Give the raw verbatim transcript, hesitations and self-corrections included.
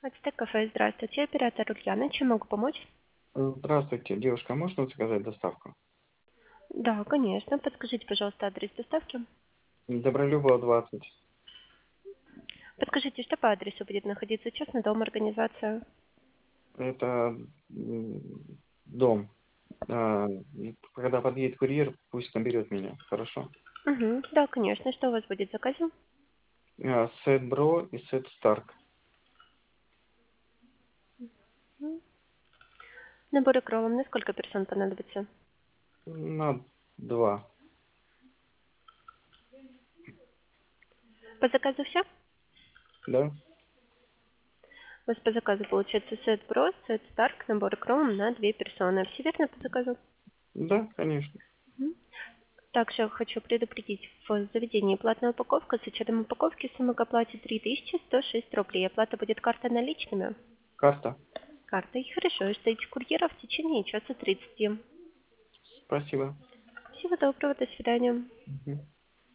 Ацтек кафе, здравствуйте, оператор Ульяна, чем могу помочь? Здравствуйте, девушка, можно заказать доставку? Да, конечно, подскажите, пожалуйста, адрес доставки. Добролюбова, двадцать. Подскажите, что по адресу будет находиться, частный дом, организация? Это м, дом. А, и когда подъедет курьер, пусть наберет меня, хорошо? Угу, да, конечно, что у вас будет в заказе? А, Сет Бро и Сет Старк. М. Набор икру вам на сколько персон понадобится? На два. По заказу все? Да? У вас по заказу получается сет Бро, сет Старк, набор икру на две персоны. Все верно по заказу? Да, конечно. Мгм. Также хочу предупредить, в заведении платная упаковка, с учетом упаковки сумма к оплате три тысячи сто шесть рублей. Оплата будет картой наличными. Карта. Картой. Хорошо, ждите курьера в течение часа тридцати. Спасибо. Всего доброго, до свидания. Мгм.